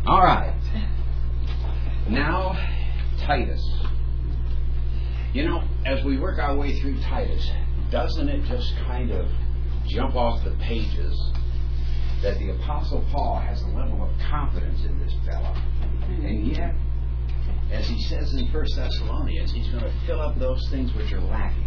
All right. Now, Titus. You know, as we work our way through Titus, doesn't it just kind of jump off the pages that the Apostle Paul has a level of confidence in this fellow? And yet, as he says in 1 Thessalonians, he's going to fill up those things which are lacking.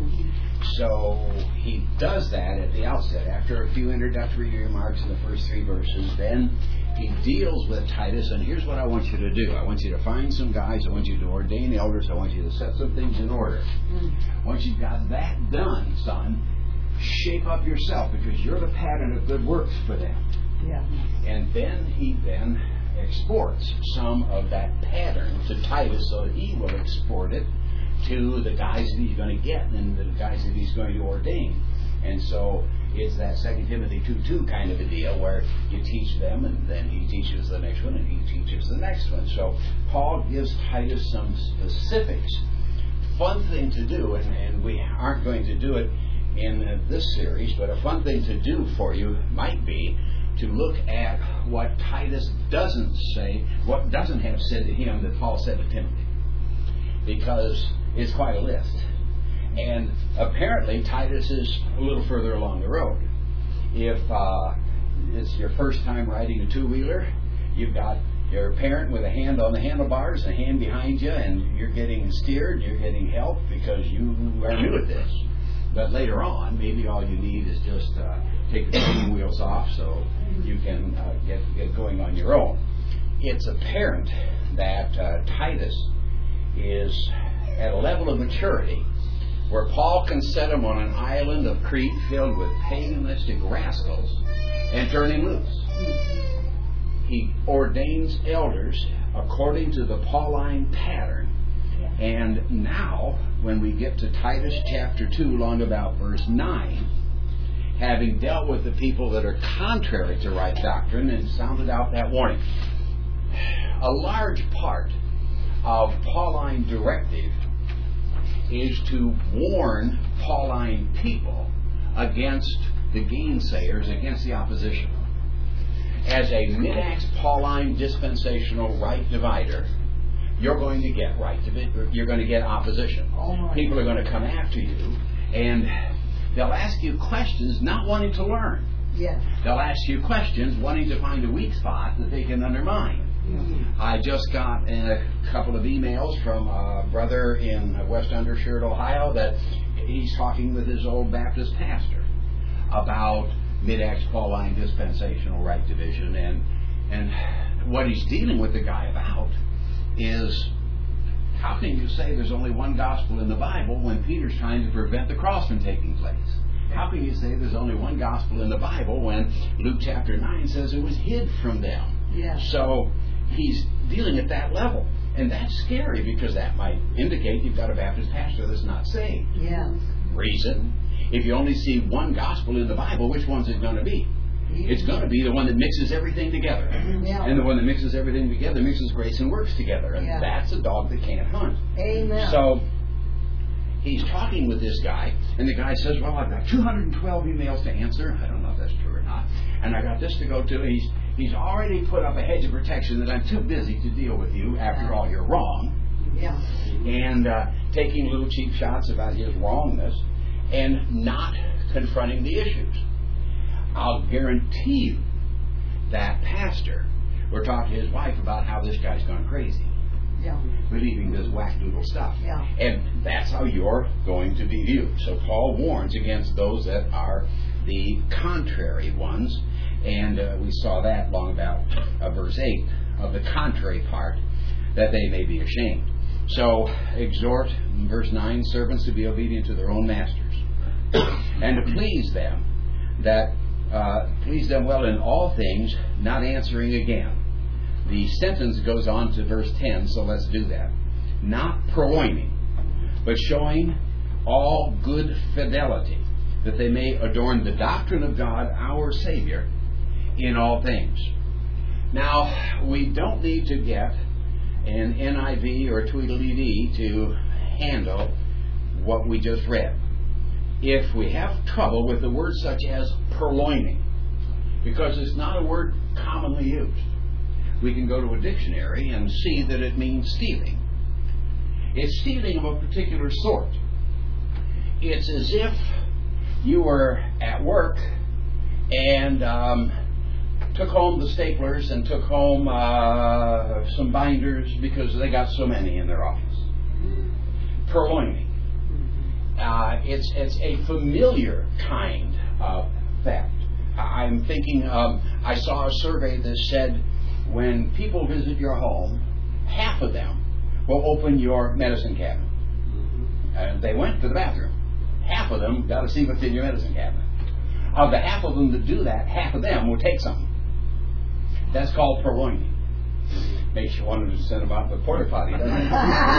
So he does that at the outset. After a few introductory remarks in the first 3 verses, then he deals with Titus, and here's what I want you to do. I want you to find some guys. I want you to ordain elders. I want you to set some things in order. Once you've got that done, son, shape up yourself, because you're the pattern of good works for them. Yeah. And then he exports some of that pattern to Titus, so that he will export it to the guys that he's going to get and the guys that he's going to ordain. And so it's that 2 Timothy 2:2 kind of a deal where you teach them and then he teaches the next one and he teaches the next one. So Paul gives Titus some specifics. Fun thing to do, and we aren't going to do it in this series, but a fun thing to do for you might be to look at what Titus doesn't say, what doesn't have said to him that Paul said to Timothy. Because it's quite a list. And apparently Titus is a little further along the road. If it's your first time riding a two-wheeler, you've got your parent with a hand on the handlebars, a hand behind you, and you're getting steered, you're getting help because you are new at this. But later on, maybe all you need is just take the training wheels off so you can get going on your own. It's apparent that Titus is at a level of maturity where Paul can set him on an island of Crete filled with paganistic rascals and turn him loose. He ordains elders according to the Pauline pattern. And now, when we get to Titus chapter 2, along about verse 9, having dealt with the people that are contrary to right doctrine and sounded out that warning, a large part of Pauline directive is to warn Pauline people against the gainsayers, against the opposition. As a mid-acts Pauline dispensational right divider, you're going to get you're going to get opposition. People are going to come after you, and they'll ask you questions not wanting to learn. Yes. They'll ask you questions wanting to find a weak spot that they can undermine. I just got a couple of emails from a brother in West Undershirt, Ohio, that he's talking with his old Baptist pastor about mid-acts Pauline dispensational right division, and what he's dealing with the guy about is, how can you say there's only one gospel in the Bible when Peter's trying to prevent the cross from taking place? How can you say there's only one gospel in the Bible when Luke chapter 9 says it was hid from them? Yeah. So he's dealing at that level. And that's scary, because that might indicate you've got a Baptist pastor that's not saved. Yes. Reason: if you only see one gospel in the Bible, which one's it going to be? It's going to be the one that mixes everything together. Yeah. And the one that mixes everything together mixes grace and works together. And that's a dog that can't hunt. Amen. So he's talking with this guy, and the guy says, well, I've got 212 emails to answer. I don't know if that's true or not. And I got this to go to. He's already put up a hedge of protection that I'm too busy to deal with you. After all, you're wrong. Yeah. And taking little cheap shots about his wrongness and not confronting the issues. I'll guarantee you that pastor will talk to his wife about how this guy's gone crazy. Yeah. Believing this whack-doodle stuff. Yeah. And that's how you're going to be viewed. So Paul warns against those that are the contrary ones. And we saw that long about verse 8 of the contrary part, that they may be ashamed. So exhort, in verse 9, servants to be obedient to their own masters, and to please them, please them well in all things, not answering again. The sentence goes on to verse 10, so let's do that. Not purloining, but showing all good fidelity, that they may adorn the doctrine of God, our Savior, in all things. Now, we don't need to get an NIV or a Tweedledee to handle what we just read. If we have trouble with the word such as purloining, because it's not a word commonly used, we can go to a dictionary and see that it means stealing. It's stealing of a particular sort. It's as if you were at work and took home the staplers and took home some binders because they got so many in their office. Purloining. It's a familiar kind of theft. I'm thinking, I saw a survey that said when people visit your home, half of them will open your medicine cabinet. And they went to the bathroom. Half of them got to see what's in your medicine cabinet. Of the half of them that do that, half of them will take something. That's called purloining. Makes you wonder to send about the porta potty, doesn't it?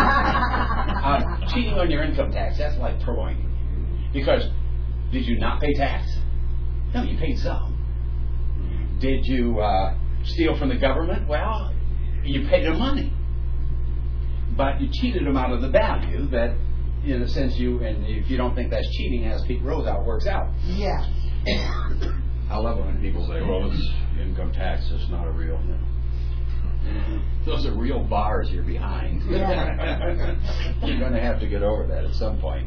Cheating on your income tax, that's like purloining. Because did you not pay tax? No, you paid some. Did you steal from the government? Well, you paid them money. But you cheated them out of the value that, in a sense, and if you don't think that's cheating, as Pete Roseau works out. Yeah. I love it when people say, well, it's income tax, it's not a real thing. Those are real bars you're behind. Yeah. You're going to have to get over that at some point.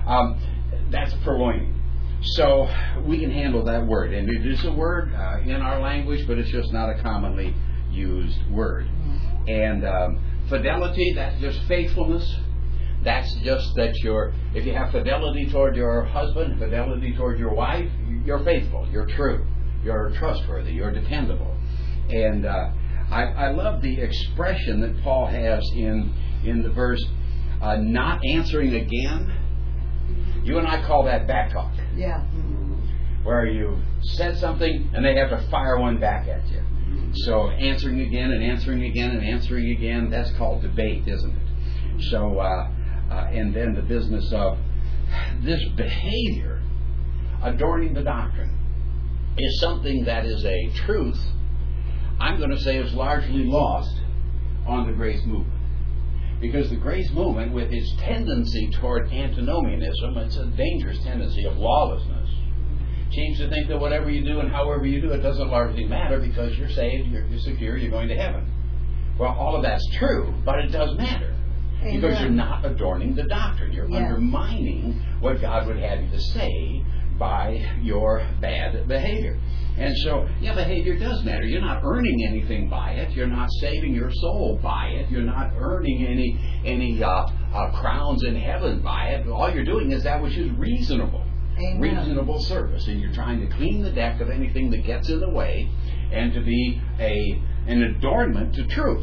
That's purloining. So we can handle that word. And it is a word in our language, but it's just not a commonly used word. And fidelity, that's just faithfulness. That's just that if you have fidelity toward your husband, fidelity toward your wife, you're faithful, you're true, you're trustworthy, you're dependable. And I love the expression that Paul has in the verse, not answering again. You and I call that back talk. Yeah. Where you said something and they have to fire one back at you. So answering again and answering again and answering again, that's called debate, isn't it? So, and then the business of this behavior, adorning the doctrine, is something that is a truth, I'm going to say, is largely lost on the grace movement. Because the grace movement, with its tendency toward antinomianism, it's a dangerous tendency of lawlessness, seems to think that whatever you do and however you do it doesn't largely matter because you're saved, you're secure, you're going to heaven. Well, all of that's true, but it does matter. Amen. Because you're not adorning the doctrine. You're undermining what God would have you to say by your bad behavior. And so, behavior does matter. You're not earning anything by it. You're not saving your soul by it. You're not earning any crowns in heaven by it. All you're doing is that which is reasonable. Amen. Reasonable service. And you're trying to clean the deck of anything that gets in the way and to be an adornment to truth.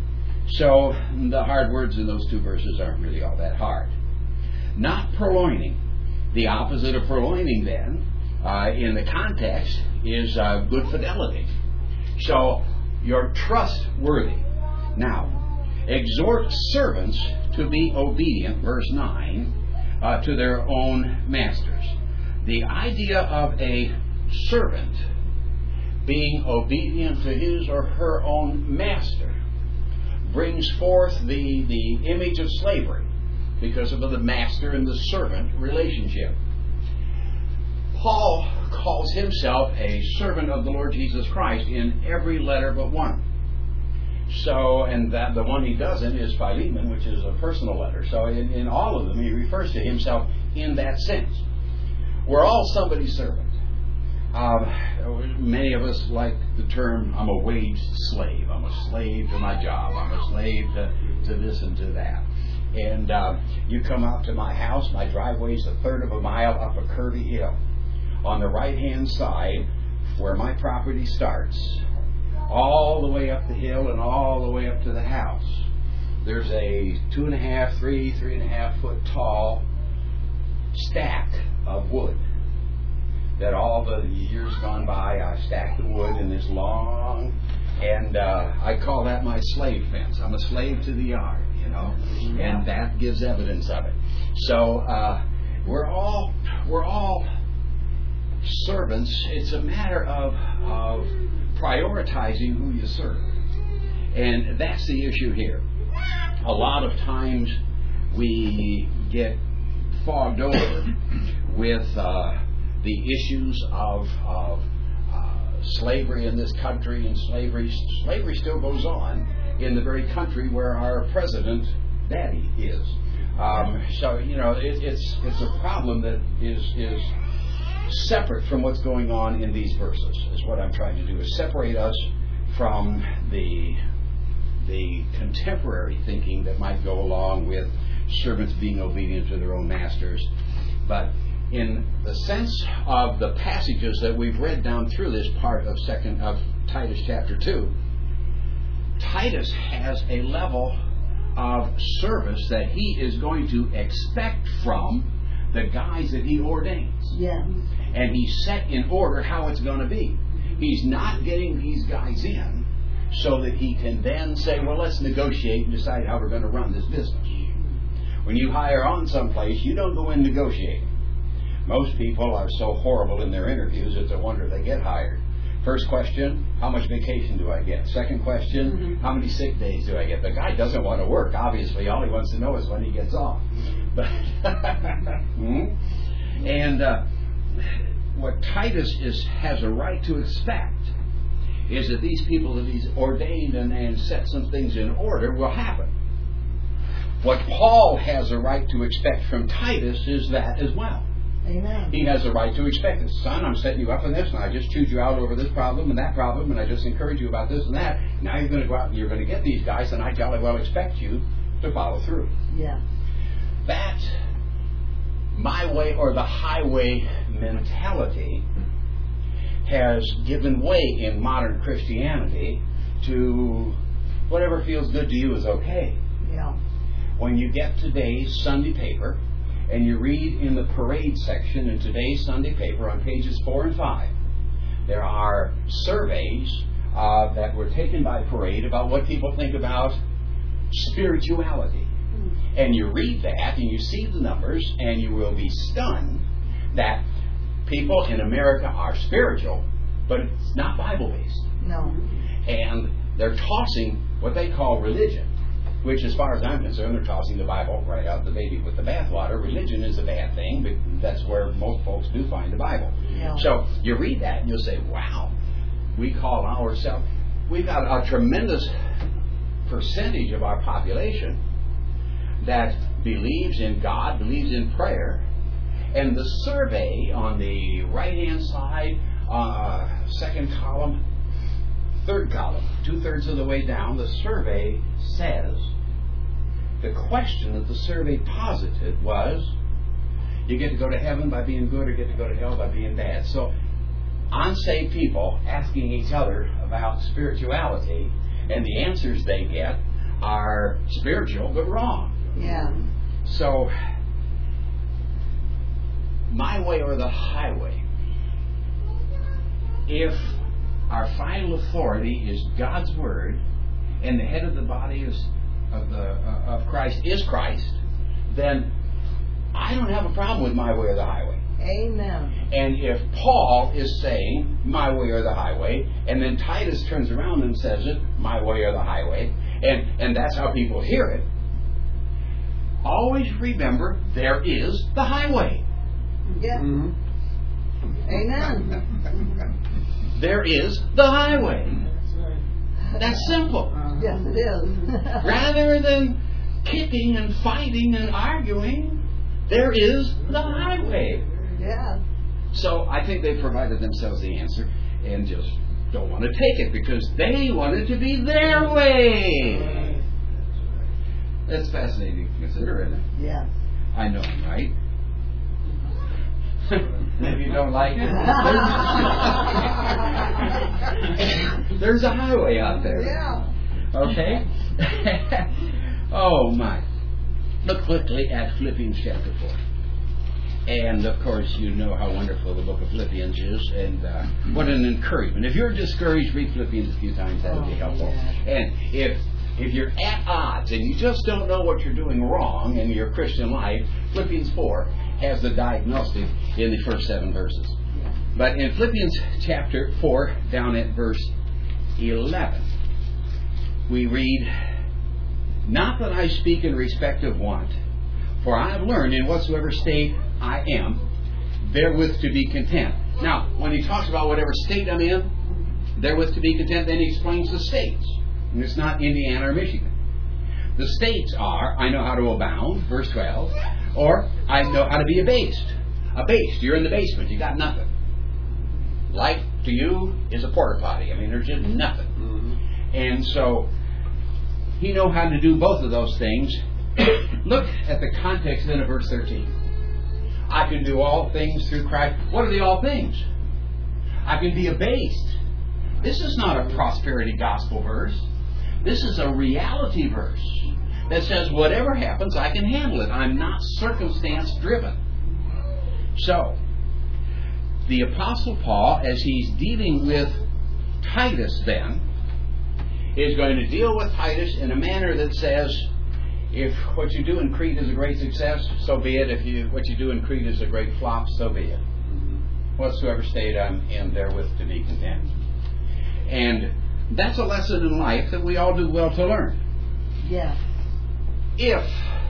So the hard words in those two verses aren't really all that hard. Not purloining. The opposite of purloining, then, in the context, is good fidelity. So you're trustworthy. Now, exhort servants to be obedient, verse 9, to their own masters. The idea of a servant being obedient to his or her own master brings forth the image of slavery because of the master and the servant relationship. Paul calls himself a servant of the Lord Jesus Christ in every letter but one. So, and that the one he doesn't is Philemon, which is a personal letter. So in all of them he refers to himself in that sense. We're all somebody's servant. Many of us like the term, I'm a waged slave. I'm a slave to my job. I'm a slave to this and to that. And you come out to my house, my driveway is a third of a mile up a curvy hill. On the right-hand side, where my property starts, all the way up the hill and all the way up to the house, there's a 3.5 foot tall stack of wood. That all the years gone by, I've stacked the wood in this long, and I call that my slave fence. I'm a slave to the yard, and that gives evidence of it. So we're all servants. It's a matter of prioritizing who you serve, and that's the issue here. A lot of times we get fogged over with the issues of slavery in this country, and slavery still goes on in the very country where our president daddy is. So it's a problem that is separate from what's going on in these verses. Is what I'm trying to do, is separate us from the contemporary thinking that might go along with servants being obedient to their own masters. But in the sense of the passages that we've read down through this part of Titus chapter 2, Titus has a level of service that he is going to expect from the guys that he ordains. Yeah. And he's set in order how it's going to be. He's not getting these guys in so that he can then say, well, let's negotiate and decide how we're going to run this business. When you hire on someplace, you don't go in negotiating. Most people are so horrible in their interviews, it's a wonder they get hired. First question, how much vacation do I get? Second question, how many sick days do I get? The guy doesn't want to work, obviously. All he wants to know is when he gets off. But and what Titus has a right to expect is that these people that he's ordained and set some things in order will happen. What Paul has a right to expect from Titus is that as well. Amen. He has a right to expect it. Son, I'm setting you up in this, and I just chewed you out over this problem and that problem, and I just encourage you about this and that. Now you're going to go out and you're going to get these guys, and I jolly well expect you to follow through. Yeah. That my way or the highway mentality has given way in modern Christianity to whatever feels good to you is okay. Yeah. When you get today's Sunday paper and you read in the parade section in today's Sunday paper on pages 4 and 5, there are surveys that were taken by Parade about what people think about spirituality. And you read that and you see the numbers and you will be stunned that people in America are spiritual, but it's not Bible-based. No. And they're tossing what they call religion, which, as far as I'm concerned, they're tossing the Bible right out the baby with the bathwater. Religion is a bad thing, but that's where most folks do find the Bible. Yeah. So you read that and you'll say, wow, we call ourselves, we've got a tremendous percentage of our population that believes in God, believes in prayer. And the survey on the right-hand side, second column, third column, 2/3 of the way down, the survey says, the question that the survey posited was, you get to go to heaven by being good or get to go to hell by being bad. So, unsaved people asking each other about spirituality, and the answers they get are spiritual but wrong. Yeah. So, my way or the highway. If our final authority is God's Word, and the head of the body of Christ is Christ, then I don't have a problem with my way or the highway. Amen. And if Paul is saying my way or the highway, and then Titus turns around and says it, my way or the highway, and that's how people hear it, always remember there is the highway. Yeah. Amen. There is the highway. That's simple. Yes, it is. Rather than kicking and fighting and arguing, there is the highway. Yeah. So I think they provided themselves the answer and just don't want to take it because they want it to be their way. That's fascinating to consider, isn't it? Yes. I know I'm right. If you don't like it, there's a highway out there. Yeah. Okay? Oh my. Look quickly at Philippians chapter 4. And of course you know how wonderful the book of Philippians is, and what an encouragement. If you're discouraged, read Philippians a few times, that would be helpful. Yeah. And if you're at odds and you just don't know what you're doing wrong in your Christian life, Philippians 4 has the diagnostic in the first 7 verses. But in Philippians chapter 4, down at verse 11, we read, "Not that I speak in respect of want, for I have learned in whatsoever state I am, therewith to be content." Now, when he talks about whatever state I'm in, therewith to be content, then he explains the states. And it's not Indiana or Michigan. The states are, I know how to abound, verse 12, or I know how to be abased. Abased, you're in the basement, you got nothing. Life to you is a porta potty. I mean, there's just nothing. Mm-hmm. And so, he knows how to do both of those things. Look at the context then of verse 13. I can do all things through Christ. What are the all things? I can be abased. This is not a prosperity gospel verse. This is a reality verse that says whatever happens, I can handle it. I'm not circumstance driven. So, the Apostle Paul, as he's dealing with Titus then, is going to deal with Titus in a manner that says, if what you do in Crete is a great success, so be it. If what you do in Crete is a great flop, so be it. Whatsoever state I'm in, therewith to be content. And that's a lesson in life that we all do well to learn. Yes. If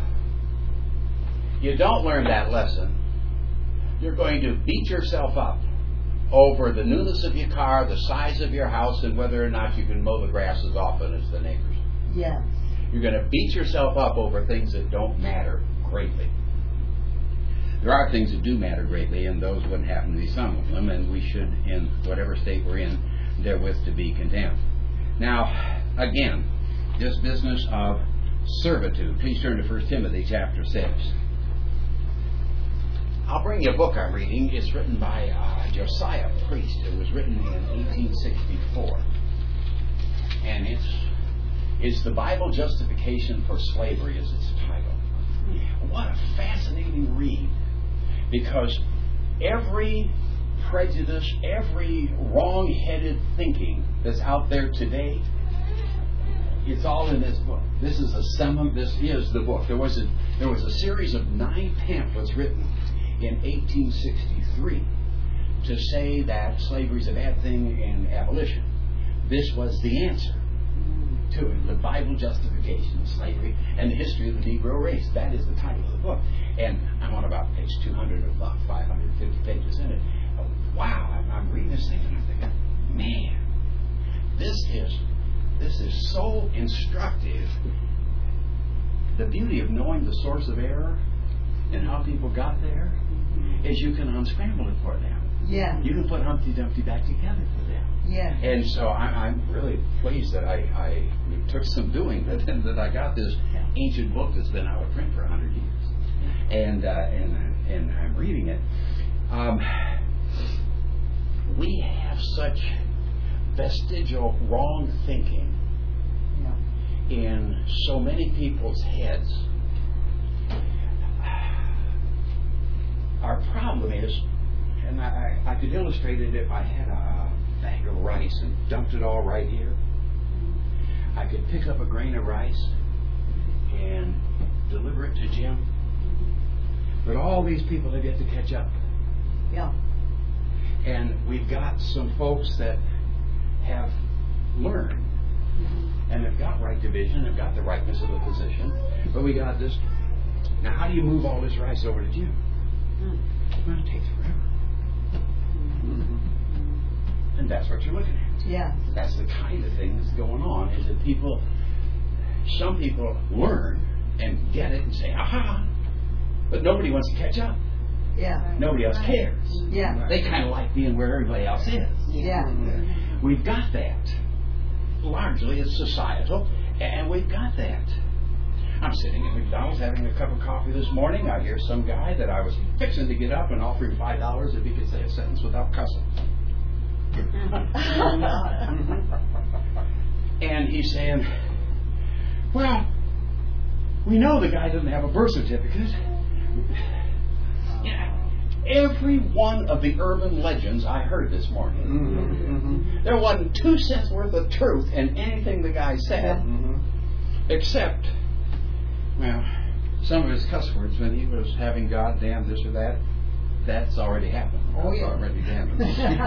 you don't learn that lesson, you're going to beat yourself up over the newness of your car, the size of your house, and whether or not you can mow the grass as often as the neighbors. Yes. You're going to beat yourself up over things that don't matter greatly. There are things that do matter greatly, and those wouldn't happen to be some of them, and we should, in whatever state we're in, therewith to be content. Now, again, this business of servitude. Please turn to 1 Timothy chapter 6. I'll bring you a book I'm reading. It's written by Josiah Priest. It was written in 1864. And it's The Bible Justification for Slavery is its title. What a fascinating read. Because every prejudice, every wrong-headed thinking that's out there today, it's all in this book. This is the book. There was a series of 9 pamphlets written in 1863 to say that slavery is a bad thing and abolition. This was the answer to it. The Bible Justification of Slavery and the History of the Negro Race. That is the title of the book. And I'm on about page 200 of about 550 pages in it. Oh, wow, I'm reading this thing and I'm thinking, man, this is so instructive. The beauty of knowing the source of error and how people got there is you can unscramble it for them. Yeah. You can put Humpty Dumpty back together for them. Yeah. And so I'm really pleased that I took some doing that I got this ancient book that's been out of print for 100 years. And I'm reading it. We have such vestigial wrong thinking in so many people's heads. Our problem is, and I could illustrate it if I had a bag of rice and dumped it all right here. I could pick up a grain of rice and deliver it to Jim. But all these people have yet to catch up. Yeah. And we've got some folks that have learned and have got right division, have got the rightness of the position. But we got this. Now, how do you move all this rice over to Jim? Well, it takes forever. And that's what you're looking at. Yeah. That's the kind of thing that's going on, is that some people learn and get it and say, aha, but nobody wants to catch up. Yeah. Nobody else cares. Yeah. They kind of like being where everybody else is. Yeah. We've got that. Largely it's societal, and we've got that. I'm sitting at McDonald's having a cup of coffee this morning. I hear some guy that I was fixing to get up and offer him $5 if he could say a sentence without cussing. And he's saying, well, we know the guy doesn't have a birth certificate. Every one of the urban legends I heard this morning, there wasn't 2 cents worth of truth in anything the guy said, except, well, some of his cuss words when he was having God damn this or that. That's already happened. Oh, yeah. That's already damned.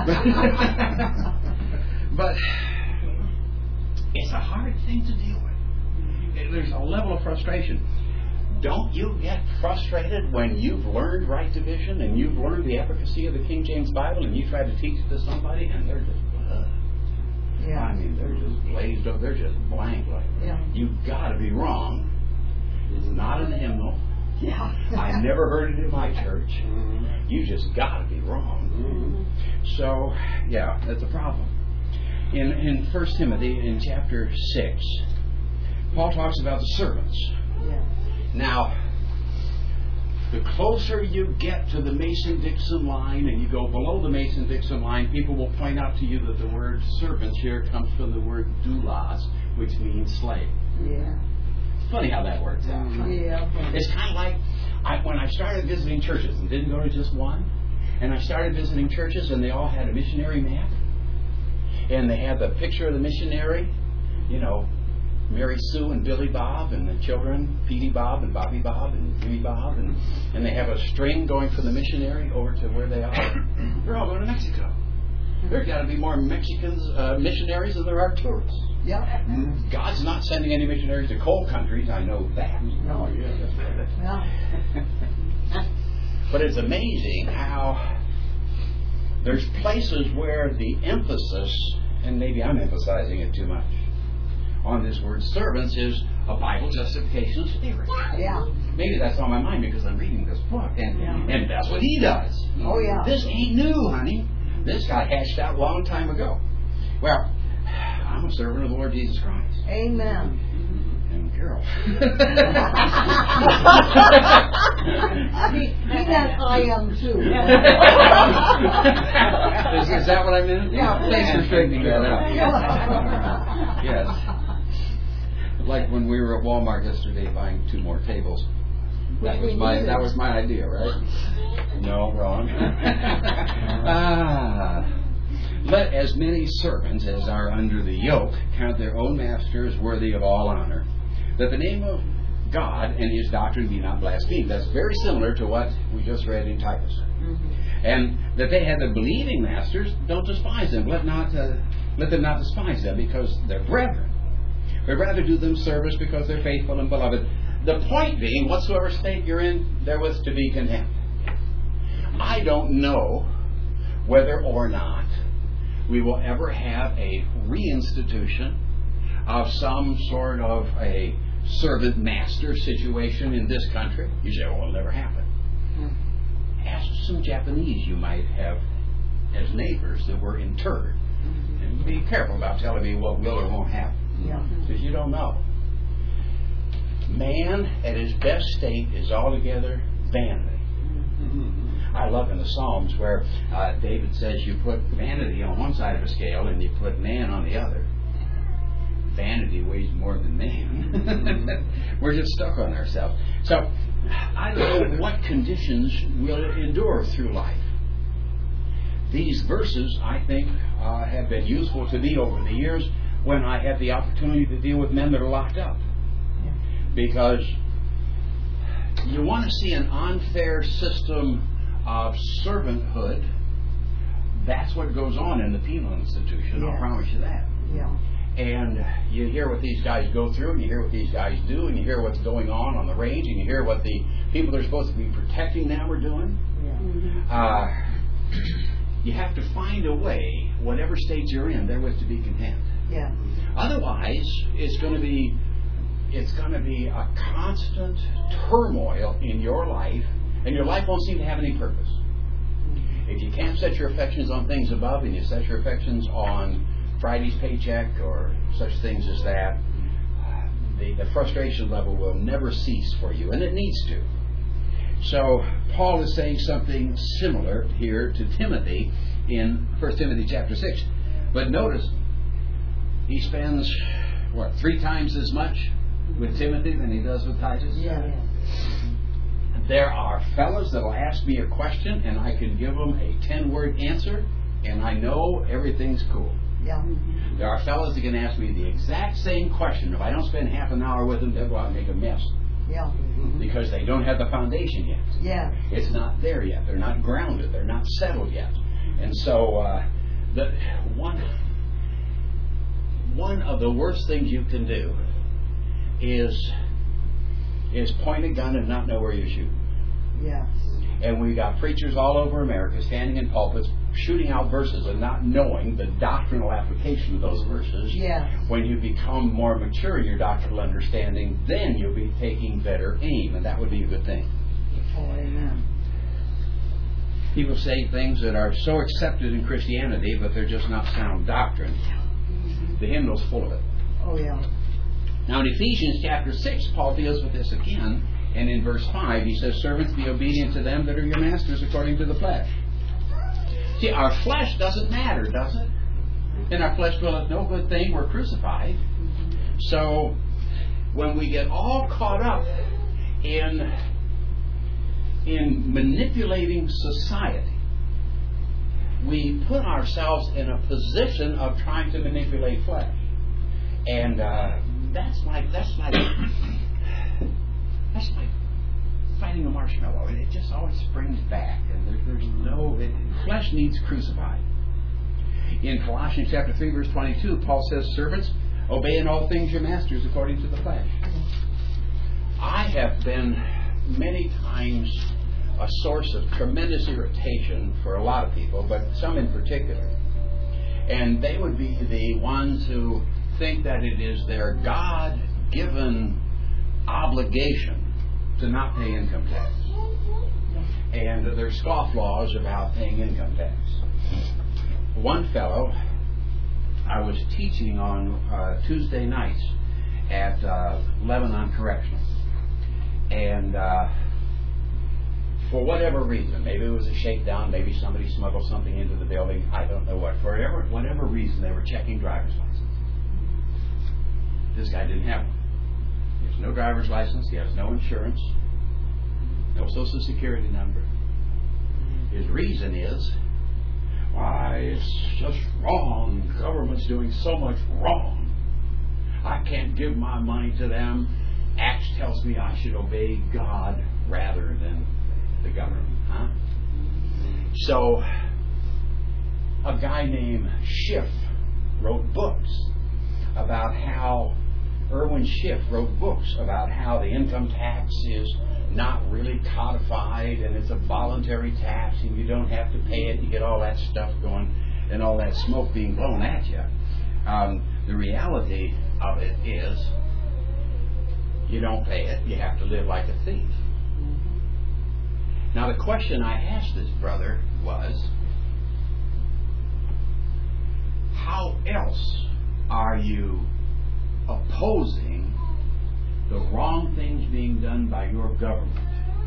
But it's a hard thing to deal with. There's a level of frustration. Don't you get frustrated when you've learned right division and you've learned the efficacy of the King James Bible and you try to teach it to somebody and they're just, Yeah. I mean, they're just blazed up. They're just blank. Like, Yeah. you've got to be wrong. It's not in the hymnal. Yeah. I never heard it in my church. You just got to be wrong. So, yeah, that's a problem. In 1 Timothy, in chapter 6, Paul talks about the servants. Yeah. Now, the closer you get to the Mason-Dixon line and you go below the Mason-Dixon line, people will point out to you that the word servants here comes from the word doulos, which means slave. Yeah. It's funny how that works out. Yeah. It's kind of like when I started visiting churches and didn't go to just one, and I started visiting churches and they all had a missionary map, and they had the picture of the missionary, you know, Mary Sue and Billy Bob and the children, Petey Bob and Bobby Bob and Jimmy Bob, and they have a string going from the missionary over to where they are. They're all going to Mexico. There's got to be more Mexicans, missionaries than there are tourists. Yeah. God's not sending any missionaries to cold countries, I know that. No. Yeah. But it's amazing how there's places where the emphasis, and maybe I'm emphasizing it too much, on this word servants is a Bible justification of spirit. Yeah. Maybe that's on my mind because I'm reading this book, and that's what he does. Oh, yeah. This ain't new, honey. This got hashed out a long time ago. Well, I'm a servant of the Lord Jesus Christ. Amen. And Carol. He meant I am too. Is that what I meant? Yeah. Thanks for straightening that out. Yes. Like when we were at Walmart yesterday buying 2 more tables. That was my idea, right? No, wrong. Let as many servants as are under the yoke count their own masters worthy of all honor, that the name of God and His doctrine be not blasphemed. That's very similar to what we just read in Titus. And that they have the believing masters, don't despise them. Let them not despise them because they're brethren. But rather do them service because they're faithful and beloved. The point being, whatsoever state you're in, therewith to be content. I don't know whether or not we will ever have a reinstitution of some sort of a servant-master situation in this country. You say, well, it'll never happen. Ask some Japanese you might have as neighbors that were interred. And be careful about telling me what will or won't happen. Because you don't know. Man at his best state is altogether vanity. I love in the Psalms where David says you put vanity on one side of a scale and you put man on the other. Vanity weighs more than man. We're just stuck on ourselves. So I don't know what conditions will endure through life. These verses, I think, have been useful to me over the years when I have the opportunity to deal with men that are locked up. Because you want to see an unfair system of servanthood. That's what goes on in the penal institution. I'll promise you that. And you hear what these guys go through, and you hear what these guys do, and you hear what's going on the range, and you hear what the people that are supposed to be protecting them are doing. You have to find a way, whatever state you're in, therewith to be content. Otherwise, it's going to be a constant turmoil in your life, and your life won't seem to have any purpose. If you can't set your affections on things above, and you set your affections on Friday's paycheck or such things as that, the frustration level will never cease for you, and it needs to. So Paul is saying something similar here to Timothy in 1 Timothy chapter 6. But notice, he spends, 3 times as much with Timothy than he does with Titus? There are fellows that will ask me a question and I can give them a 10-word answer and I know everything's cool. There are fellows that can ask me the exact same question. If I don't spend half an hour with them, they'll go out and make a mess. Because they don't have the foundation yet. It's not there yet. They're not grounded. They're not settled yet. And so one of the worst things you can do is point a gun and not know where you're shooting. And we've got preachers all over America standing in pulpits shooting out verses and not knowing the doctrinal application of those verses. Yes. When you become more mature in your doctrinal understanding, then you'll be taking better aim, and that would be a good thing. Oh, amen. People say things that are so accepted in Christianity, but they're just not sound doctrine. The hymnal's full of it. Oh, yeah. Now in Ephesians chapter 6, Paul deals with this again, and in verse 5 he says, "Servants, be obedient to them that are your masters according to the flesh." See, our flesh doesn't matter, does it? In our flesh dwelleth no good thing, we're crucified. So when we get all caught up in manipulating society, we put ourselves in a position of trying to manipulate flesh. And that's like fighting a marshmallow. It just always springs back, and flesh needs crucified. In Colossians chapter 3, verse 22, Paul says, "Servants, obey in all things your masters according to the flesh." I have been many times a source of tremendous irritation for a lot of people, but some in particular. And they would be the ones who think that it is their God-given obligation to not pay income tax. And their scofflaws about paying income tax. One fellow, I was teaching on Tuesday nights at Lebanon Correctional. And for whatever reason, maybe it was a shakedown, maybe somebody smuggled something into the building, I don't know what. For whatever reason, they were checking driver's license. This guy didn't have one. He has no driver's license, he has no insurance, no social security number. His reason is, why, it's just wrong. The government's doing so much wrong. I can't give my money to them. Acts tells me I should obey God rather than the government. Huh? So, a guy named Schiff wrote books about how Erwin Schiff wrote books about how the income tax is not really codified and it's a voluntary tax and you don't have to pay it. You get all that stuff going and all that smoke being blown at you. The reality of it is you don't pay it. You have to live like a thief. Now the question I asked this brother was, how else are you opposing the wrong things being done by your government?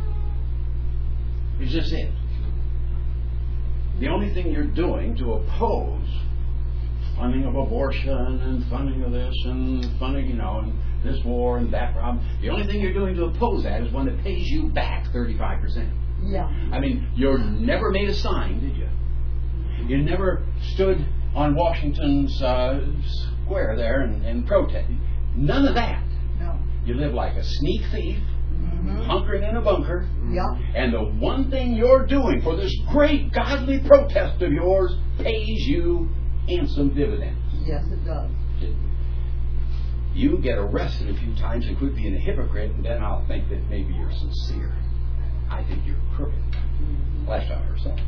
It's just it. The only thing you're doing to oppose funding of abortion and funding of this and funding, and this war and that problem, the only thing you're doing to oppose that is one that pays you back 35%. Yeah. I mean, you never made a sign, did you? You never stood on Washington's square there and protested. None of that. No. You live like a sneak thief, hunkering in a bunker. Yeah. And the one thing you're doing for this great godly protest of yours pays you handsome dividends. Yes, it does. You get arrested a few times and quit being a hypocrite, and then I'll think that maybe you're sincere. I think you're crooked. Last time I ever saw it.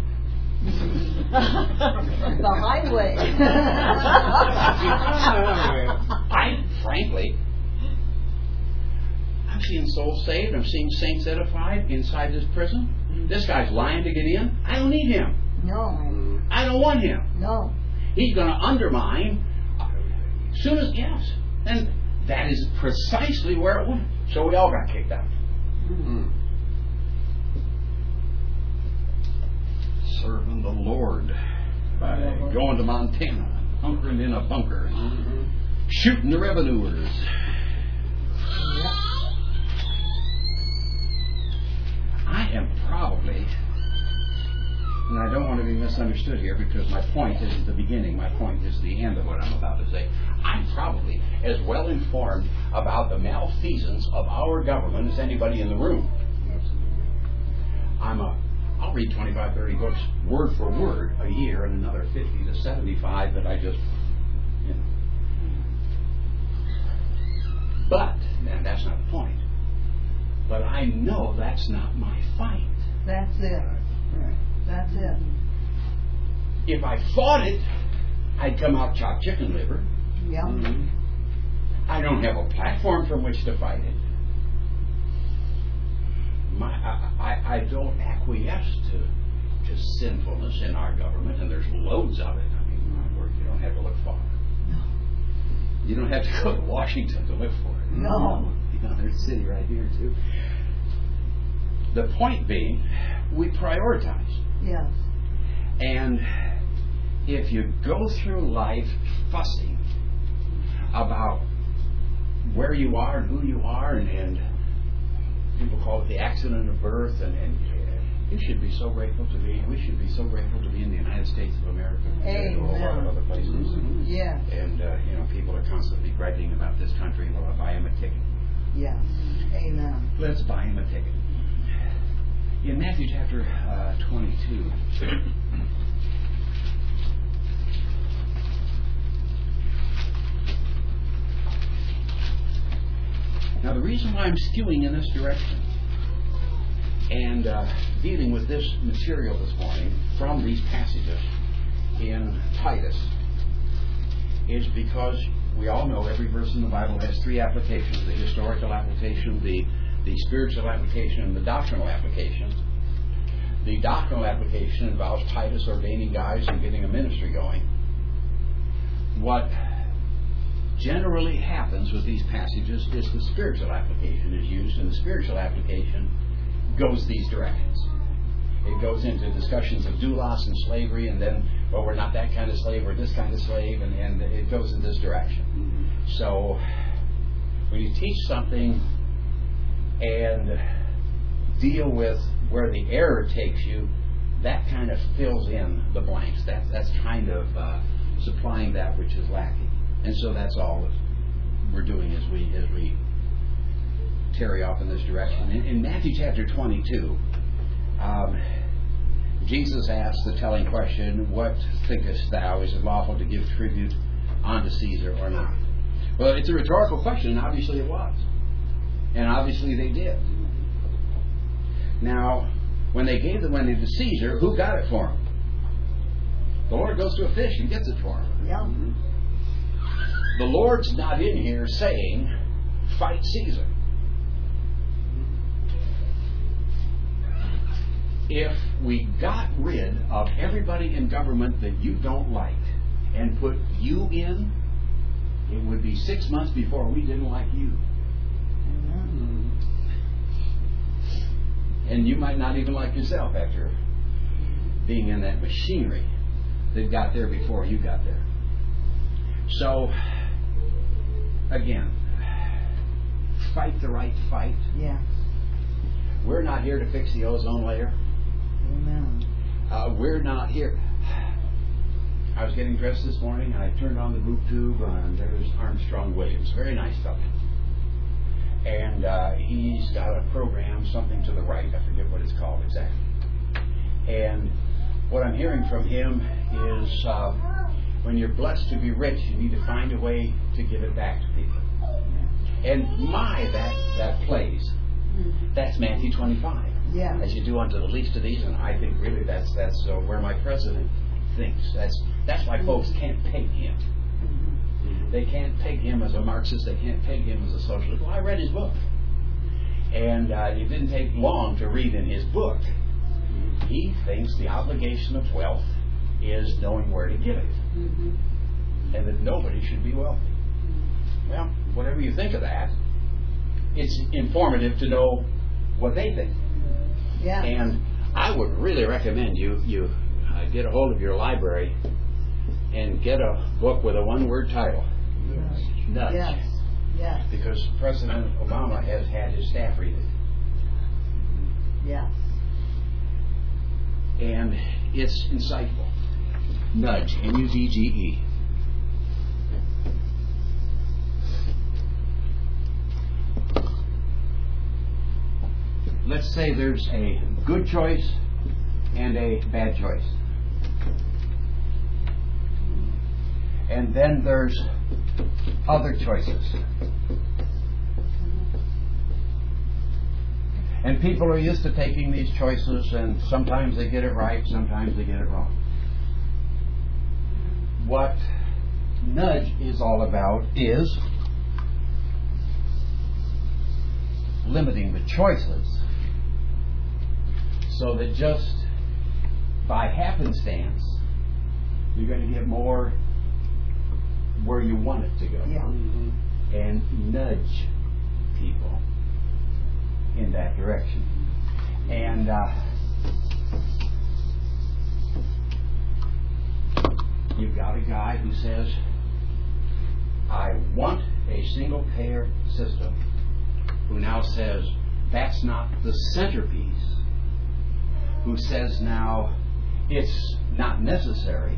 The highway. Frankly, I'm seeing souls saved. I'm seeing saints edified inside this prison. This guy's lying to get in. I don't need him. No. I don't want him. No. He's going to undermine soon as, yes. And that is precisely where it went. So we all got kicked out. Serving the Lord by going to Montana, hunkering in a bunker, shooting the revenuers. I am probably, and I don't want to be misunderstood here because my point isn't the beginning, my point is the end of what I'm about to say. I'm probably as well informed about the malfeasance of our government as anybody in the room. I'll read 25, 30 books word for word a year and another 50 to 75 that I just, But, and that's not the point, but I know that's not my fight. That's it. That's it. If I fought it, I'd come out chopped chicken liver. Yeah. I don't have a platform from which to fight it. I don't acquiesce to sinfulness in our government, and there's loads of it. I mean, my word, you don't have to look far. No. You don't have to go to Washington to look for it. No. You know, there's a city right here, too. The point being, we prioritize. Yes. And if you go through life fussing about where you are and who you are, and people call it the accident of birth, and you should be so grateful to be. We should be so grateful to be in the United States of America compared to a lot of other places. Yes. And you know, people are constantly griping about this country. Well, I'll buy him a ticket. Yes. Amen. Let's buy him a ticket. In Matthew chapter 22. Now, the reason why I'm skewing in this direction and dealing with this material this morning from these passages in Titus is because we all know every verse in the Bible has three applications: the historical application, the spiritual application, and the doctrinal application. The doctrinal application involves Titus ordaining guys and getting a ministry going. What generally happens with these passages is the spiritual application is used, and the spiritual application goes these directions. It goes into discussions of doulos and slavery, and then, well, we're not that kind of slave, we're this kind of slave, and it goes in this direction. So when you teach something and deal with where the error takes you, that kind of fills in the blanks. That's kind of supplying that which is lacking. And so that's all that we're doing as we tarry off in this direction. In Matthew chapter 22, Jesus asked the telling question, "What thinkest thou? Is it lawful to give tribute unto Caesar or not?" Well, it's a rhetorical question, and obviously it was. And obviously they did. Now, when they gave the money to Caesar, who got it for him? The Lord goes to a fish and gets it for him. Yeah. The Lord's not in here saying, fight Caesar. If we got rid of everybody in government that you don't like and put you in, it would be 6 months before we didn't like you. And you might not even like yourself after being in that machinery that got there before you got there. So, again, fight the right fight. Yes. We're not here to fix the ozone layer. Amen. We're not here. I was getting dressed this morning, and I turned on the boob tube, and there's Armstrong Williams. Very nice fellow. And he's got a program, something to the right. I forget what it's called exactly. And what I'm hearing from him is when you're blessed to be rich, you need to find a way to give it back to people. And that plays. That's Matthew 25. Yeah. As you do unto the least of these, and I think really that's where my president thinks. That's why folks can't peg him. They can't peg him as a Marxist. They can't peg him as a socialist. Well, I read his book. And it didn't take long to read in his book. He thinks the obligation of wealth is knowing where to give it. And that nobody should be wealthy. Well, whatever you think of that, it's informative to know what they think. Yeah. And I would really recommend you get a hold of your library and get a book with a one-word title. Yes. Nudge. Yes. Yes. Because President Obama has had his staff read it. Yes. And it's insightful. Nudge. N-U-D-G-E. Let's say there's a good choice and a bad choice. And then there's other choices. And people are used to taking these choices, and sometimes they get it right, sometimes they get it wrong. what nudge is all about is limiting the choices so that just by happenstance you're going to get more where you want it to go. Yeah. And nudge people in that direction. And you've got a guy who says, I want a single payer system, who now says that's not the centerpiece, who says now it's not necessary.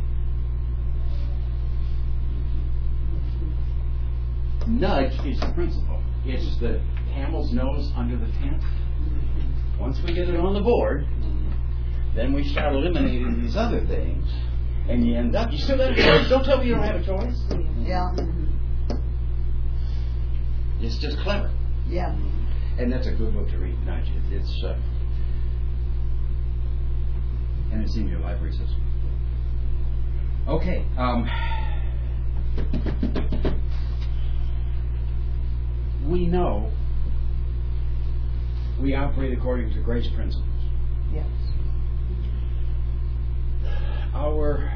Nudge is the principle. It's the camel's nose under the tent. Once we get it on the board, then we start eliminating these other things, and you end up, you still got a choice. Don't tell me you don't have a choice. Yeah. It's just clever. Yeah. And that's a good book to read, Nudge. It's and it's in your library system. Okay. We know we operate according to grace principles. Yes. Our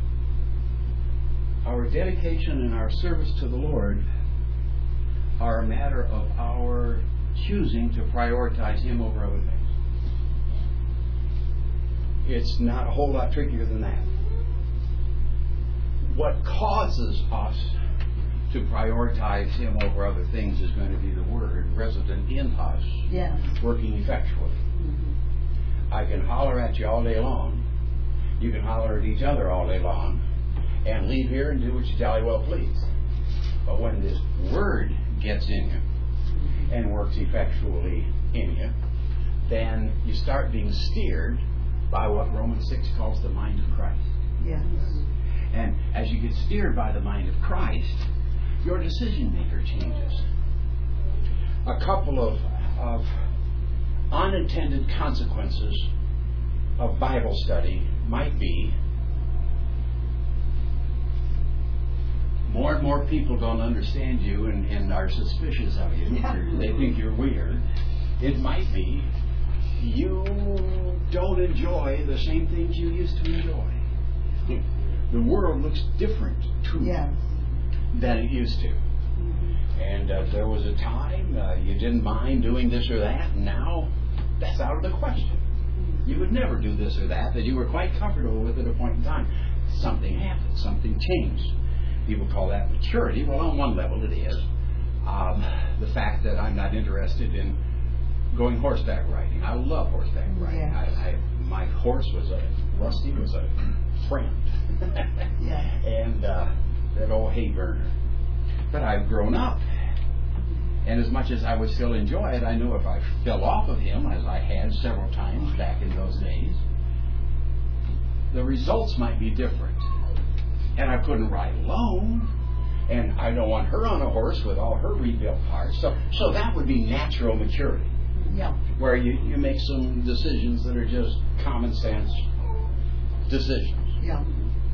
dedication and our service to the Lord are a matter of our choosing to prioritize Him over other things. It's not a whole lot trickier than that. What causes us to prioritize Him over other things is going to be the Word resident in us, Yes. working effectually. I can holler at you all day long. You can holler at each other all day long and leave here and do what you jolly well please. But when this Word gets in you and works effectually in you, then you start being steered by what Romans 6 calls the mind of Christ. Yes. And as you get steered by the mind of Christ, your decision maker changes. A couple of unintended consequences of Bible study might be more and more people don't understand you and are suspicious of you. They think you're weird. It might be you don't enjoy the same things you used to enjoy. The world looks different to you than it used to. And there was a time you didn't mind doing this or that, and now that's out of the question. You would never do this or that you were quite comfortable with at a point in time. Something happened, something changed. People call that maturity. Well, on one level it is. The fact that I'm not interested in going horseback riding. I love horseback riding. Yes. My horse Rusty was a friend. Yes. And that old hay burner. But I've grown up. And as much as I would still enjoy it, I know if I fell off of him, as I had several times back in those days, the results might be different. And I couldn't ride alone. And I don't want her on a horse with all her rebuilt parts. So that would be natural maturity. Yeah. Where you make some decisions that are just common sense decisions. Yeah.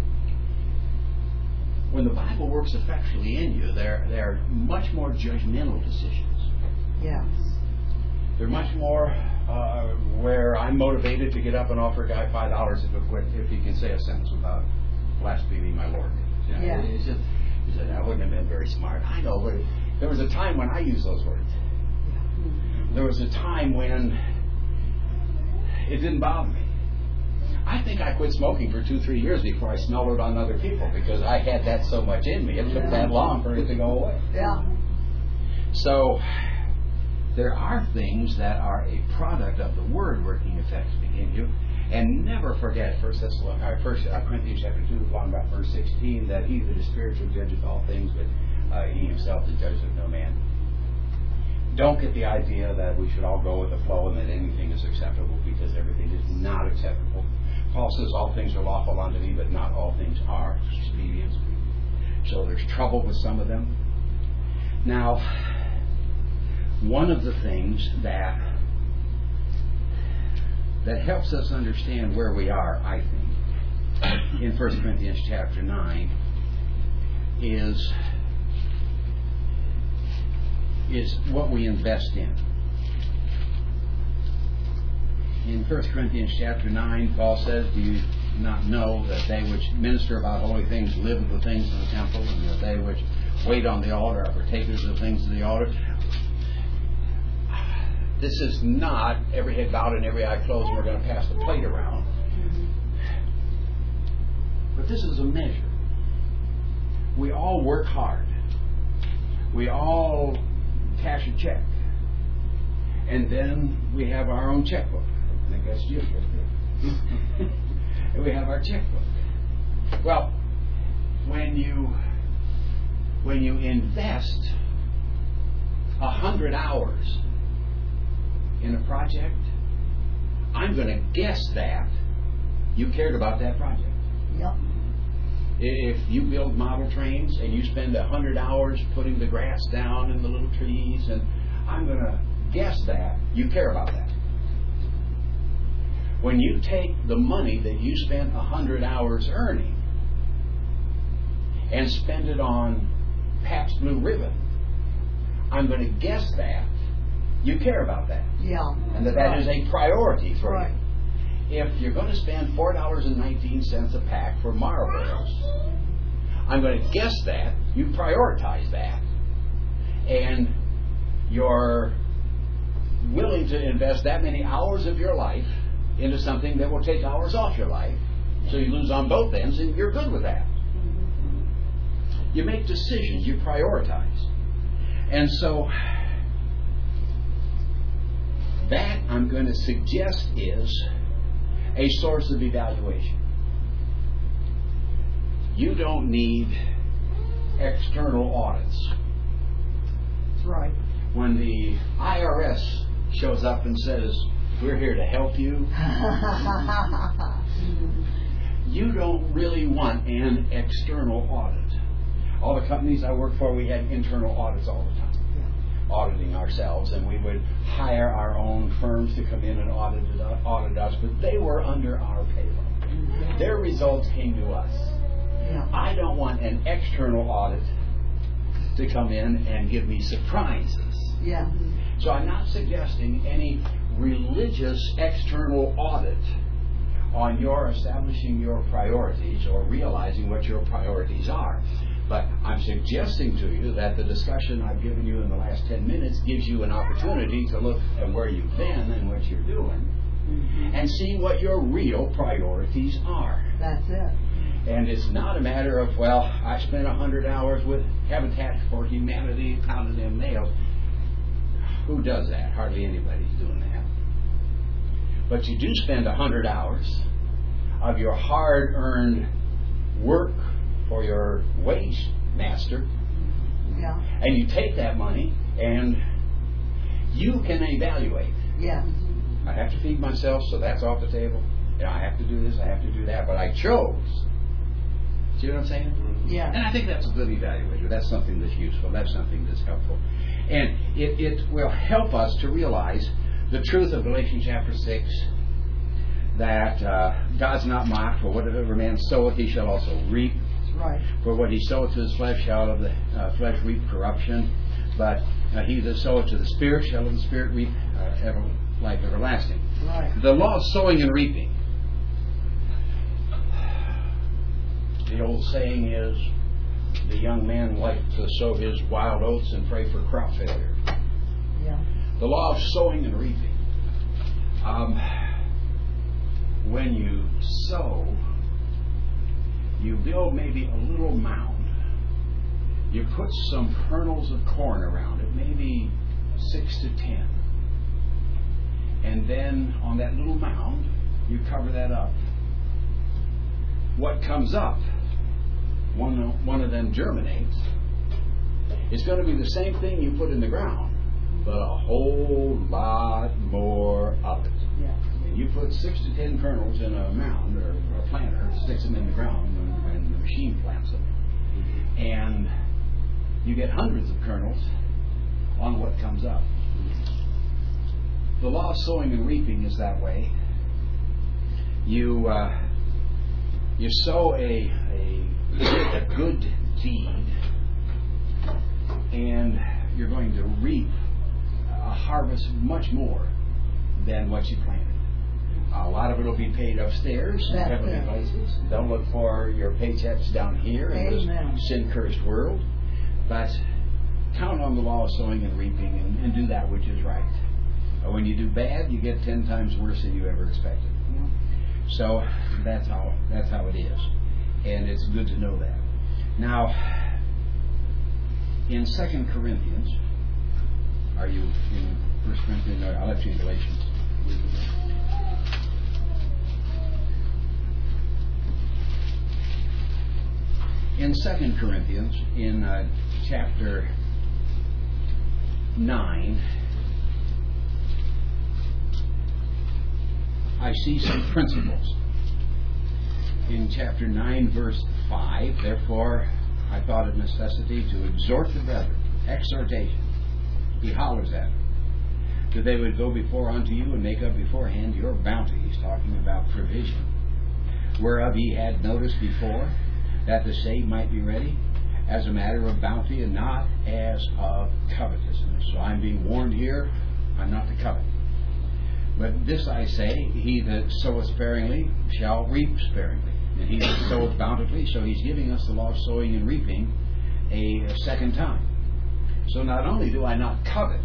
When the Bible works effectually in you, they're much more judgmental decisions. Yes. They're much more where I'm motivated to get up and offer a guy $5 if he can say a sentence without blaspheming my Lord. You know, Yeah. It's just, he said, I wouldn't have been very smart. I know, but there was a time when I used those words. There was a time when it didn't bother me. I think I quit smoking for 2-3 years before I smelled it on other people because I had that so much in me. It took that long for it to go away. Yeah. So there are things that are a product of the Word working effectively in you. And never forget 1 Corinthians chapter 2, along about verse 16, that he that is spiritual judges all things, but he himself is judge of no man. Don't get the idea that we should all go with the flow and that anything is acceptable, because everything is not acceptable. Paul says all things are lawful unto me, but not all things are expedient. So there's trouble with some of them. Now, one of the things that helps us understand where we are, I think, in 1 Corinthians chapter 9, is what we invest in. In 1 Corinthians chapter 9, Paul says, "Do you not know that they which minister about holy things live of the things of the temple, and that they which wait on the altar are partakers of the things of the altar?" This is not every head bowed and every eye closed and we're going to pass the plate around. But this is a measure. We all work hard. We all cash a check. And then we have our own checkbook. I think that's Jim right there. And we have our checkbook. Well, when you invest 100 hours in a project, I'm going to guess that you cared about that project. Yep. If you build model trains and you spend 100 hours putting the grass down and the little trees, and I'm going to guess that you care about that. When you take the money that you spent 100 hours earning and spend it on Pabst Blue Ribbon, I'm going to guess that you care about that. Yeah. And that is a priority for Right. you. If you're going to spend $4.19 a pack for Marlboros, I'm going to guess that you prioritize that, and you're willing to invest that many hours of your life into something that will take hours off your life, so you lose on both ends, and you're good with that. You make decisions, you prioritize. And so that, I'm going to suggest, is a source of evaluation. You don't need external audits. That's right. When the IRS shows up and says, "We're here to help you," you don't really want an external audit. All the companies I worked for, we had internal audits all the time. Auditing ourselves, and we would hire our own firms to come in and audit us, but they were under our payroll. Their results came to us. Yeah. I don't want an external audit to come in and give me surprises. Yeah. So I'm not suggesting any religious external audit on your establishing your priorities or realizing what your priorities are. But I'm suggesting to you that the discussion I've given you in the last 10 minutes gives you an opportunity to look at where you've been and what you're doing, and see what your real priorities are. That's it. And it's not a matter of, well, I spent 100 hours with Habitat for Humanity pounding them nails. Who does that? Hardly anybody's doing that. But you do spend 100 hours of your hard-earned work for your wage master, Yeah. and you take that money and you can evaluate. Yes. I have to feed myself, so that's off the table. I have to do this, I have to do that, but I chose. See what I'm saying? Yeah. And I think that's a good evaluator. That's something that's useful. That's something that's helpful. And it will help us to realize the truth of Galatians chapter 6, that God's not mocked, for whatever man soweth he shall also reap. Right. For what he soweth to his flesh shall of the flesh reap corruption, but he that soweth to the Spirit shall of the Spirit reap life everlasting. Right. The law of sowing and reaping. The old saying is, the young man likes to sow his wild oats and pray for crop failure. Yeah. The law of sowing and reaping. When you sow, you build maybe a little mound. You put some kernels of corn around it, maybe 6 to 10. And then on that little mound, you cover that up. What comes up, one of them germinates, it's going to be the same thing you put in the ground, but a whole lot more of it. Yeah. And you put 6 to 10 kernels in a mound or a planter, sticks them in the ground, and the machine plants them. And you get hundreds of kernels on what comes up. The law of sowing and reaping is that way. You sow a good seed, and you're going to reap a harvest much more than what you planted. A lot of it will be paid upstairs in That's heavenly it. places. Don't look for your paychecks down here in Amen. this sin-cursed world, but count on the law of sowing and reaping, and do that which is right. When you do bad, you get 10 times worse than you ever expected. So that's how it is, and it's good to know that. Now, in 2 Corinthians, are you in 1 Corinthians? No, I left you in Galatians. In 2 Corinthians, in chapter 9, I see some principles. In chapter 9, verse 5, therefore I thought it necessity to exhort the brethren, exhortation. He hollers at them, that they would go before unto you and make up beforehand your bounty. He's talking about provision, whereof ye had noticed before, that the saved might be ready, as a matter of bounty and not as of covetousness. So I'm being warned here, I'm not to covet. But this I say, he that soweth sparingly shall reap sparingly, and he that soweth bountifully. So he's giving us the law of sowing and reaping a second time. So not only do I not covet,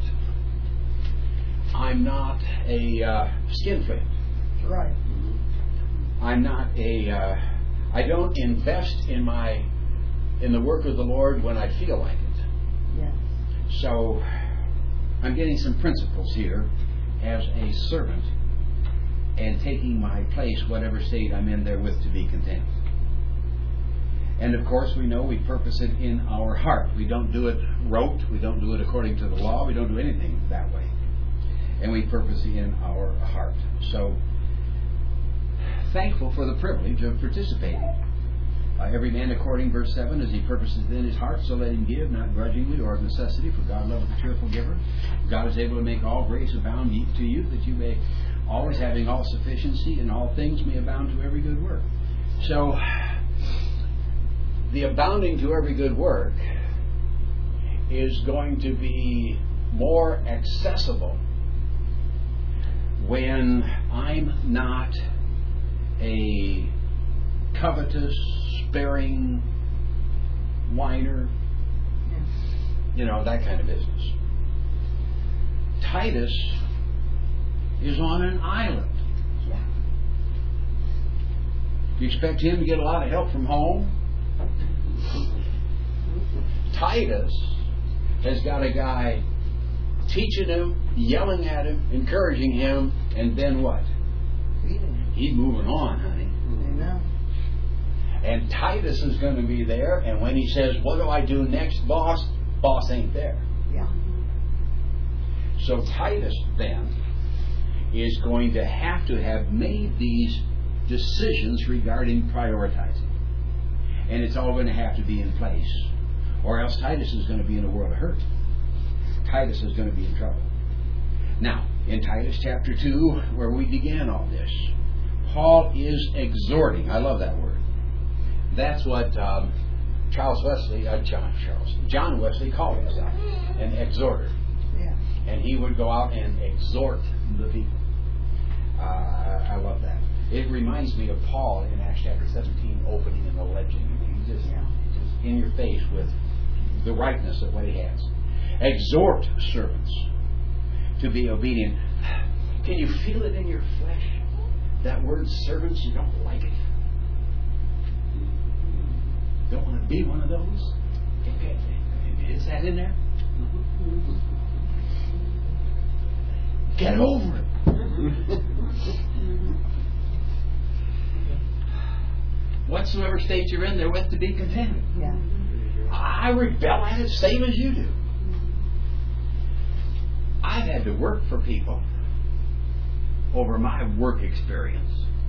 I'm not a skinflint. Right. I'm not I don't invest in the work of the Lord when I feel like it. Yes. So I'm getting some principles here as a servant, and taking my place, whatever state I'm in therewith, to be content. And of course, we know we purpose it in our heart. We don't do it rote. We don't do it according to the law. We don't do anything that way. And we purpose it in our heart. So, thankful for the privilege of participating. Every man according, verse 7, as he purposes in his heart, so let him give, not grudgingly or of necessity, for God loveth a cheerful giver. God is able to make all grace abound to you, that you may, always having all sufficiency in all things, may abound to every good work. So, the abounding to every good work is going to be more accessible when I'm not a covetous, sparing whiner, you know, that kind of business. Titus is on an island. Yeah. You expect him to get a lot of help from home? Titus has got a guy teaching him, yelling at him, encouraging him, and then what? He's moving on, honey. Amen. And Titus is going to be there, and when he says, what do I do next, boss? Boss ain't there. Yeah. So Titus then is going to have made these decisions regarding prioritizing. And it's all going to have to be in place, or else Titus is going to be in a world of hurt. Titus is going to be in trouble. Now, in Titus chapter 2, where we began all this, Paul is exhorting. I love that word. That's what John Wesley called himself, an exhorter. Yeah. And he would go out and exhort the people. I love that. It reminds me of Paul in Acts chapter 17, opening and alleging. He's just in your face with the rightness of what he has. Exhort servants to be obedient. Can you feel it in your flesh? That word servants, you don't like it. Don't want to be one of those? Okay. Is that in there? Get over it. Whatsoever state you're in, therewith to be content. Yeah. I rebel at it, same as you do. I've had to work for people over my work experience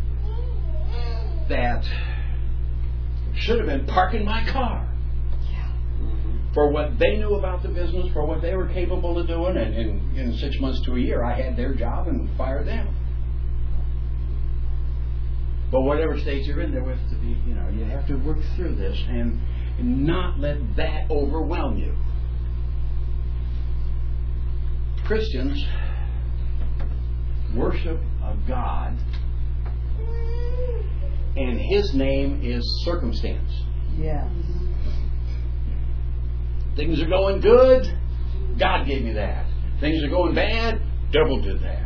that should have been parking my car for what they knew about the business, for what they were capable of doing, and in 6 months to a year, I had their job and fired them. But whatever state you're in, there with to be, you have to work through this, and And not let that overwhelm you. Christians worship a God, and His name is circumstance. Yes. Things are going good, God gave me that. Things are going bad, devil did that.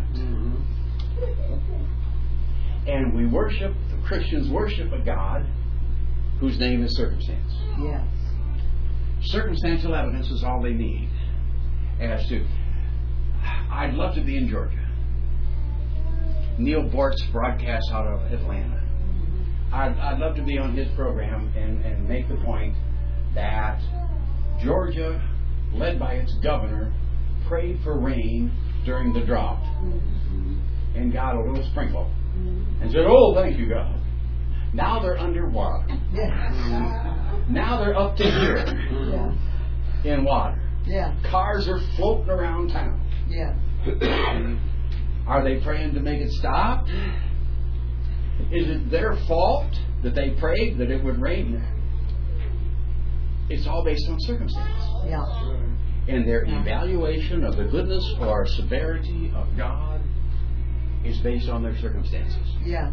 And the Christians worship a God whose name is circumstance. Yes. Circumstantial evidence is all they need. As to, I'd love to be in Georgia. Neil Bortz broadcasts out of Atlanta. I'd love to be on his program and make the point that Georgia, led by its governor, prayed for rain during the drought and got a little sprinkle and said, "Oh, thank you, God." Now they're underwater. Yes. Now they're up to here Yes. in water. Yes. Cars are floating around town. Yes. Are they praying to make it stop? Is it their fault that they prayed that it would rain? It's all based on circumstance. Yeah. And their evaluation of the goodness or severity of God is based on their circumstances. Yes.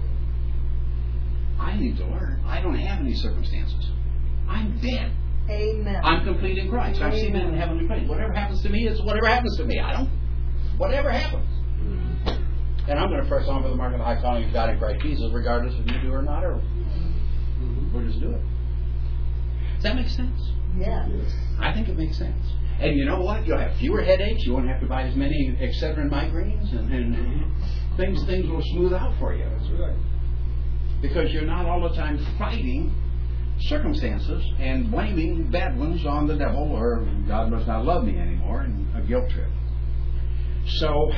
I need to learn. I don't have any circumstances. I'm dead. Amen. I'm complete in Christ. I'm seated in heavenly place. Whatever happens to me is whatever happens to me. Whatever happens. And I'm going to press on for the mark of the high calling of God in Christ Jesus, regardless if you do or not, or we'll just do it. Does that make sense? Yes. I think it makes sense. And you know what? You'll have fewer headaches. You won't have to buy as many Excedrin migraines, and things will smooth out for you. That's right. Because you're not all the time fighting circumstances and blaming bad ones on the devil or God must not love me anymore and a guilt trip. So,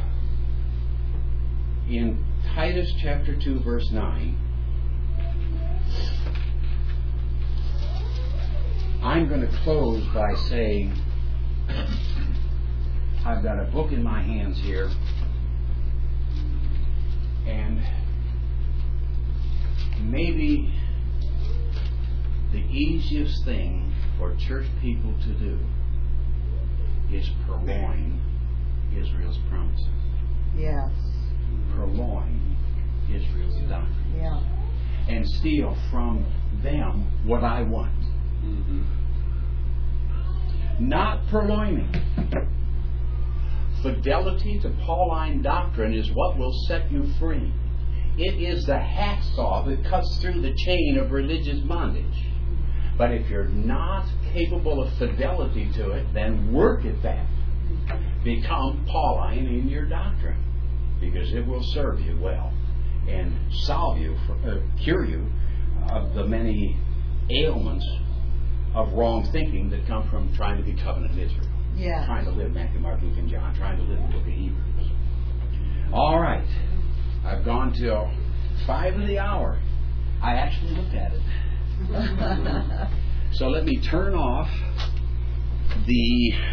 in Titus chapter 2, verse 9, I'm going to close by saying, I've got a book in my hands here, and maybe the easiest thing for church people to do is purloin Israel's promises. Yes. Purloin Israel's doctrine. Yeah. And steal from them what I want. Not purloining. Fidelity to Pauline doctrine is what will set you free. It is the hacksaw that cuts through the chain of religious bondage. But if you're not capable of fidelity to it, then work at that. Become Pauline in your doctrine, because it will serve you well and cure you of the many ailments of wrong thinking that come from trying to be covenant Israel. Yeah. Trying to live Matthew, Mark, Luke, and John. Trying to live the book of Hebrews. All right. I've gone till 5 of the hour. I actually looked at it. So let me turn off the